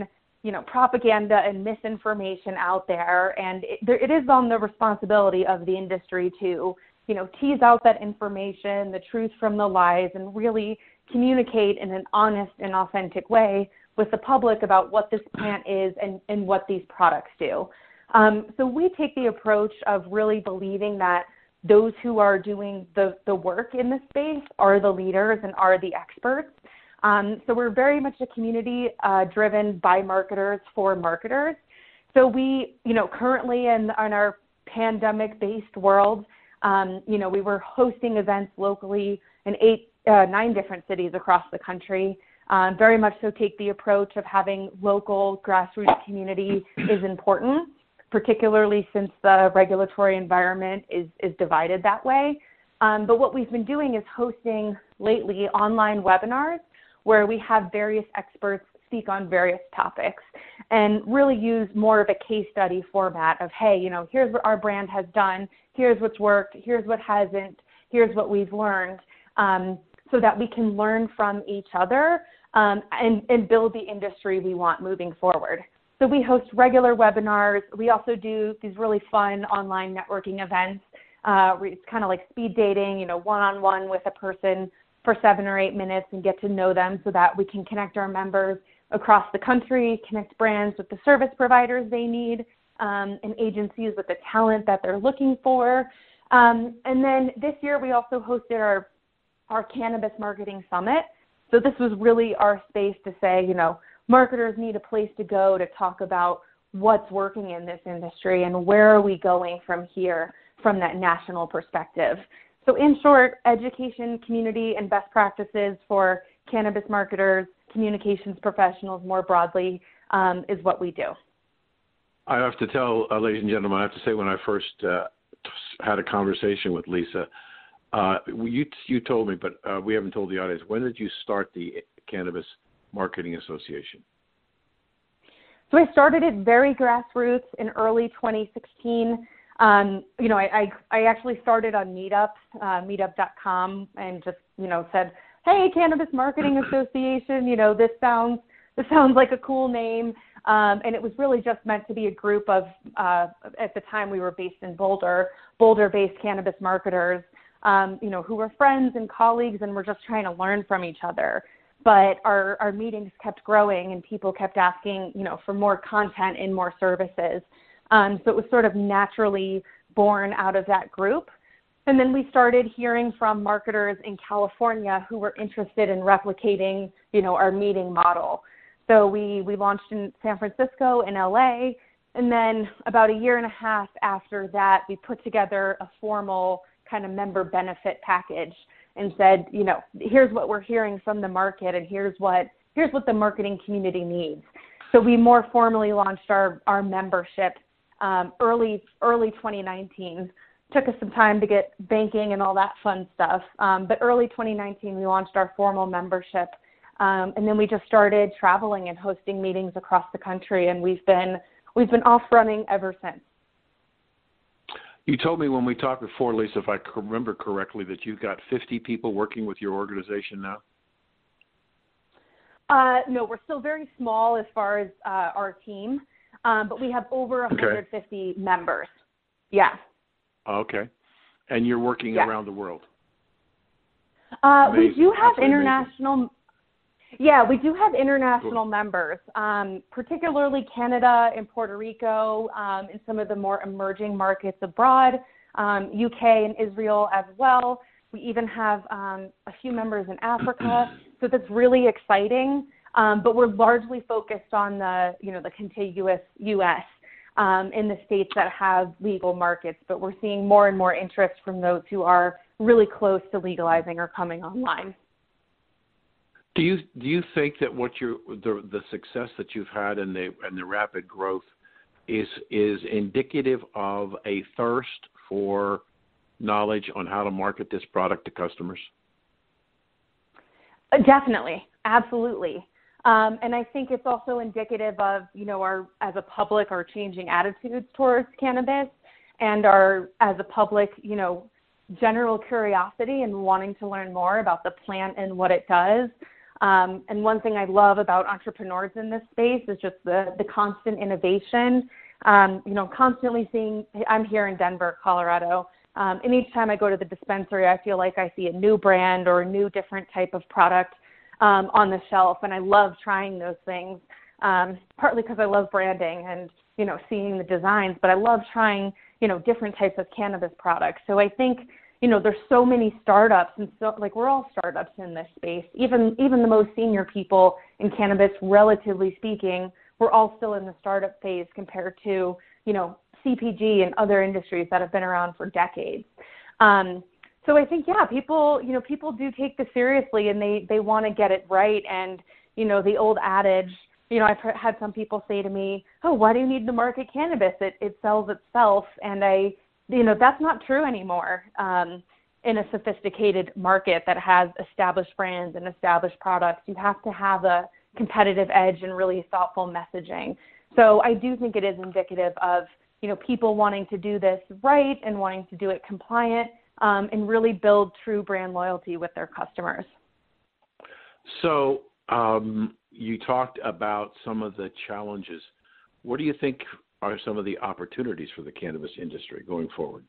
you know, propaganda and misinformation out there, and it, there, it is on the responsibility of the industry to, you know, tease out that information, the truth from the lies, and really communicate in an honest and authentic way with the public about what this plant is and, and what these products do. Um, so we take the approach of really believing that those who are doing the, the work in this space are the leaders and are the experts. Um, so we're very much a community uh, driven by marketers for marketers. So we, you know, currently in, in our pandemic-based world, um, you know, we were hosting events locally in eight, uh, nine different cities across the country. Um, very much so take the approach of having local grassroots community is important, particularly since the regulatory environment is, is divided that way. Um, but what we've been doing is hosting lately online webinars where we have various experts speak on various topics and really use more of a case study format of, hey, you know, here's what our brand has done, here's what's worked, here's what hasn't, here's what we've learned, um, so that we can learn from each other um, and, and build the industry we want moving forward. So we host regular webinars. We also do these really fun online networking events. Uh, it's kind of like speed dating, you know, one-on-one with a person for seven or eight minutes and get to know them so that we can connect our members across the country, connect brands with the service providers they need, um, and agencies with the talent that they're looking for. Um, and then this year we also hosted our, our Cannabis Marketing Summit. So this was really our space to say, you know, marketers need a place to go to talk about what's working in this industry and where are we going from here from that national perspective. So in short, education, community, and best practices for cannabis marketers, communications professionals more broadly um, is what we do. I have to tell, uh, ladies and gentlemen, I have to say when I first uh, had a conversation with Lisa, uh, you, you told me, but uh, we haven't told the audience, when did you start the Cannabis Marketing Association? So I started it very grassroots in early twenty sixteen. Um, you know, I, I, I actually started on Meetup, uh, meetup dot com, and just, you know, said, hey, Cannabis Marketing Association, you know, this sounds, this sounds like a cool name. Um, and it was really just meant to be a group of, uh, at the time we were based in Boulder, Boulder-based cannabis marketers, um, you know, who were friends and colleagues and were just trying to learn from each other. But our, our meetings kept growing and people kept asking, you know, for more content and more services. Um, so it was sort of naturally born out of that group. And then we started hearing from marketers in California who were interested in replicating, you know, our meeting model. So we, we launched in San Francisco and L A. And then about a year and a half after that, we put together a formal kind of member benefit package and said, you know, here's what we're hearing from the market and here's what, here's what the marketing community needs. So we more formally launched our, our membership Um, early early twenty nineteen. Took us some time to get banking and all that fun stuff. Um, but early twenty nineteen, we launched our formal membership. Um, and then we just started traveling and hosting meetings across the country. And we've been we've been off running ever since. You told me when we talked before, Lisa, if I remember correctly, that you've got fifty people working with your organization now? Uh, no, we're still very small as far as uh, our team. Um, but we have over one hundred fifty okay. members. Yeah. Okay. And you're working yeah. around the world? Uh, we do have Absolutely international. Amazing. Yeah, we do have international cool. members, um, particularly Canada and Puerto Rico, um, and some of the more emerging markets abroad, um, U K and Israel as well. We even have um, a few members in Africa, so that's really exciting. Um, but we're largely focused on the, you know, the contiguous U S um, in the states that have legal markets. But we're seeing more and more interest from those who are really close to legalizing or coming online. Do you do you think that what you the the success that you've had and the and the rapid growth is is indicative of a thirst for knowledge on how to market this product to customers? Uh, definitely, absolutely. Um, and I think it's also indicative of, you know, our, as a public, our changing attitudes towards cannabis and our, as a public, you know, general curiosity and wanting to learn more about the plant and what it does. Um, and one thing I love about entrepreneurs in this space is just the, the constant innovation. Um, you know, constantly seeing, I'm here in Denver, Colorado, um, and each time I go to the dispensary, I feel like I see a new brand or a new different type of product um, on the shelf, and I love trying those things, um, partly because I love branding and, you know, seeing the designs, but I love trying, you know, different types of cannabis products. So I think, you know, there's so many startups, and so, like, we're all startups in this space. Even even the most senior people in cannabis, relatively speaking, we're all still in the startup phase compared to, you know, C P G and other industries that have been around for decades. Um, so I think, yeah, people, you know, people do take this seriously, and they, they want to get it right. And, you know, the old adage, you know, I've had some people say to me, oh, why do you need to market cannabis? It, it sells itself. And I, you know, that's not true anymore. Um, in a sophisticated market that has established brands and established products, you have to have a competitive edge and really thoughtful messaging. So I do think it is indicative of, you know, people wanting to do this right and wanting to do it compliant, um, and really build true brand loyalty with their customers. So um, you talked about some of the challenges. What do you think are some of the opportunities for the cannabis industry going forward?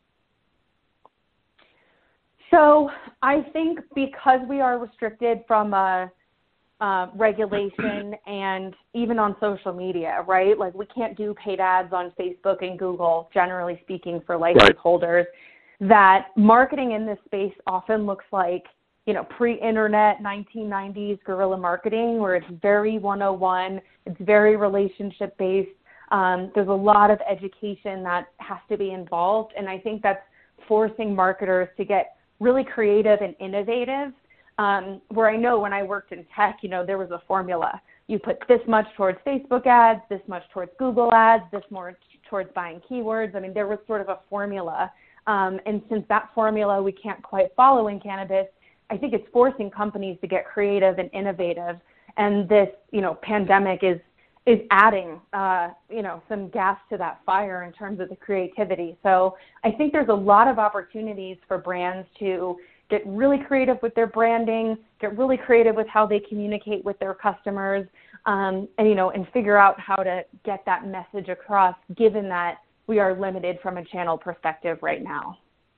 So I think because we are restricted from a uh, regulation and even on social media, right? Like, we can't do paid ads on Facebook and Google, generally speaking, for license right. holders, that marketing in this space often looks like, you know, pre-internet nineteen nineties guerrilla marketing, where it's very one oh one, it's very relationship-based. Um, there's a lot of education that has to be involved, and I think that's forcing marketers to get really creative and innovative, um, where I know when I worked in tech, you know, there was a formula. You put this much towards Facebook ads, this much towards Google ads, this more towards buying keywords. I mean, there was sort of a formula. Um, and since that formula we can't quite follow in cannabis, I think it's forcing companies to get creative and innovative. And this, you know, pandemic is is adding, uh, you know, some gas to that fire in terms of the creativity. So I think there's a lot of opportunities for brands to get really creative with their branding, get really creative with how they communicate with their customers, um, and, you know, and figure out how to get that message across, given that we are limited from a channel perspective right now.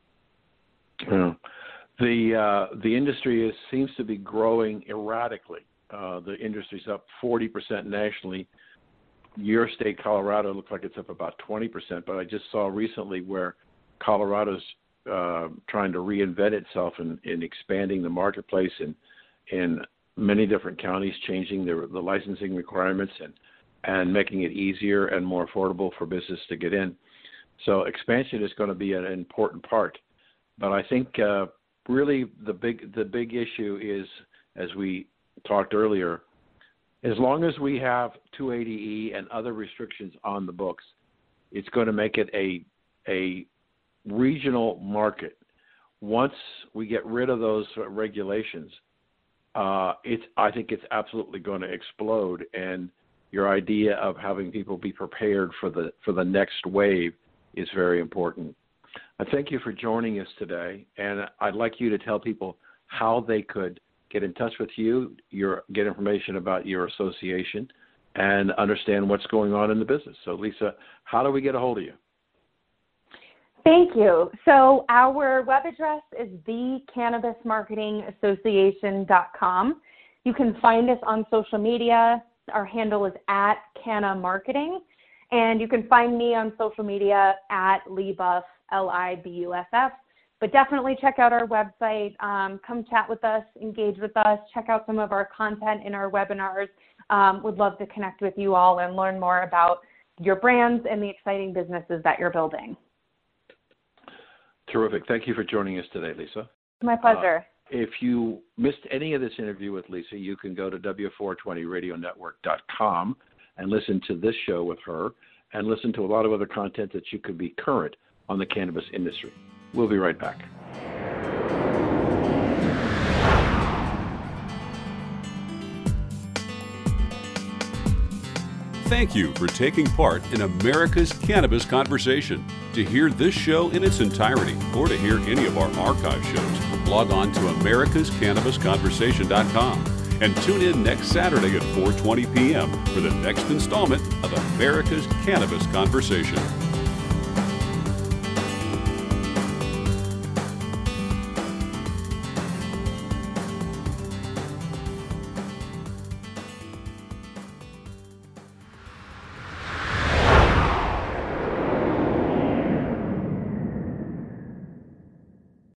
Yeah. The, uh, the industry is, seems to be growing erratically. Uh, the industry's up forty percent nationally. Your state, Colorado, looks like it's up about twenty percent, but I just saw recently where Colorado's uh, trying to reinvent itself in, in expanding the marketplace in, in many different counties, changing the, the licensing requirements and, and making it easier and more affordable for business to get in. So expansion is going to be an important part. But I think uh, really the big the big issue is, as we talked earlier, as long as we have two eighty E and other restrictions on the books, it's going to make it a a regional market. Once we get rid of those regulations, uh, it's I think it's absolutely going to explode. And your idea of having people be prepared for the for the next wave is very important. I thank you for joining us today, and I'd like you to tell people how they could get in touch with you, your, get information about your association, and understand what's going on in the business. So, Lisa, how do we get a hold of you? Thank you. So our web address is the cannabis marketing association dot com. You can find us on social media. Our handle is at Canna Marketing, and you can find me on social media at Lee Buff, L I B U F F. But definitely check out our website, um, come chat with us, engage with us, check out some of our content in our webinars. Um, would love to connect with you all and learn more about your brands and the exciting businesses that you're building. Terrific. Thank you for joining us today, Lisa. My pleasure. Uh, if you missed any of this interview with Lisa, you can go to W four twenty radio network dot com and listen to this show with her and listen to a lot of other content that you could be current on the cannabis industry. We'll be right back. Thank you for taking part in America's Cannabis Conversation. To hear this show in its entirety or to hear any of our archive shows, log on to americas cannabis conversation dot com. And tune in next Saturday at four twenty p.m. for the next installment of America's Cannabis Conversation.